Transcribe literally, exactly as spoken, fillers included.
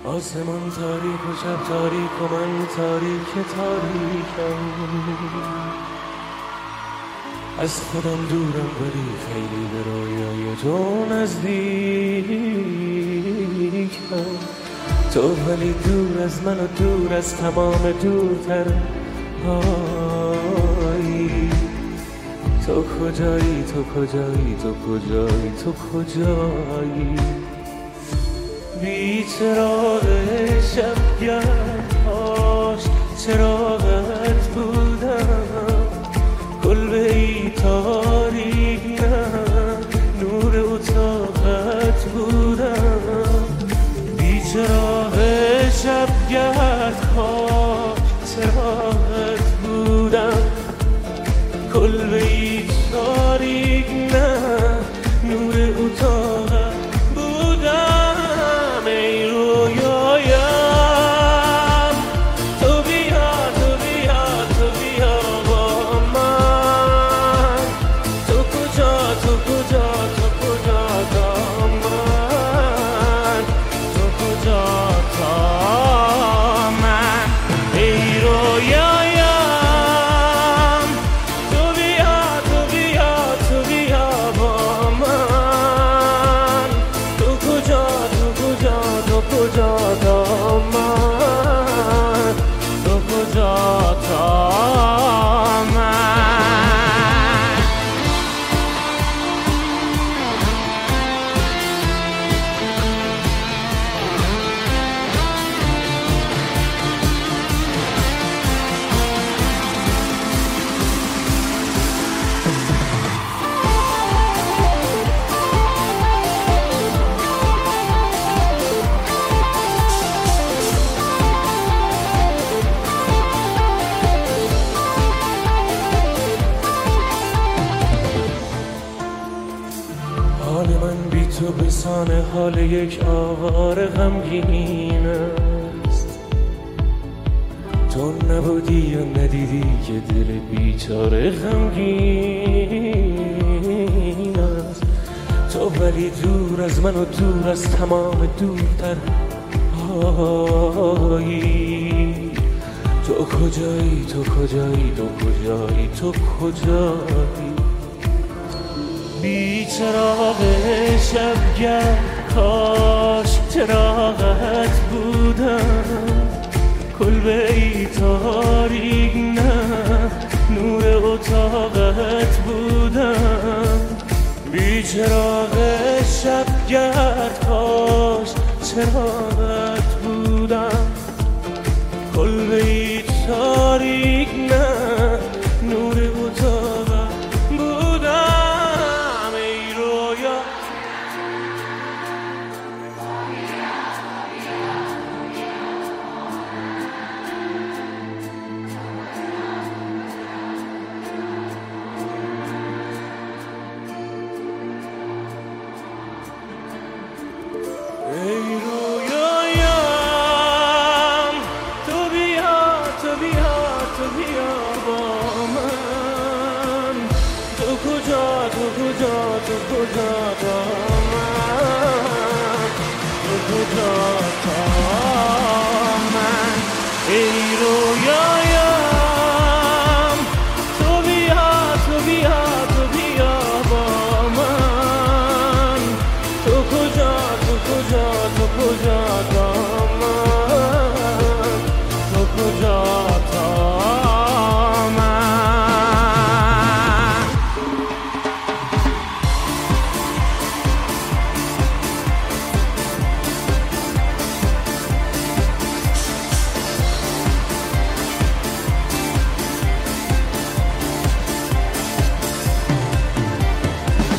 آسمان تاریک و شب تاریک و من تاریک تاریکم. از خودم دورم ولی خیلی به رویای تو نزدیکم. تو ولی دور از من و دور از تمام دورتر هایی. تو کجایی تو کجایی تو کجایی تو کجایی؟ بی چراغ شبگرد هاش چراغت بودم. کلبه ای تاریک نه نور اتاقت بودم. بی چراغ شبگرد هاش چراغت بودم. کلبه ای تاریک نه نور اتاقت بودم. ای رویایم تو بیا تو بیا تو بیا با من. تو کجا تو کجا تو کجا تا من. تو کجا تا من. ای رویایم تو بیا تو بیا تو بیا با من. تو کجا تو کجا تو کجا تا من. تو کجا تا من. حال من بی تو بسان حال یک آواره غمگین است. تو نبودی یا ندیدی که دل بیچاره غمگین است. تو ولی دور از من و دور از تمام دورتر هایی. تو کجایی تو کجایی تو کجایی تو کجایی؟ بی چراغ شبگرد کاش چراغت بودم. کلبه ای تاریک نه نور اتاقت بودم. بی چراغ شبگرد کاش چراغت بودم. کلبه ای تاریک نه نور اتاقت بودم. ای رویایم تو بیا تو بیا تو بیا با من. تو کجا تو کجا تو کجا با من. تو کجا تا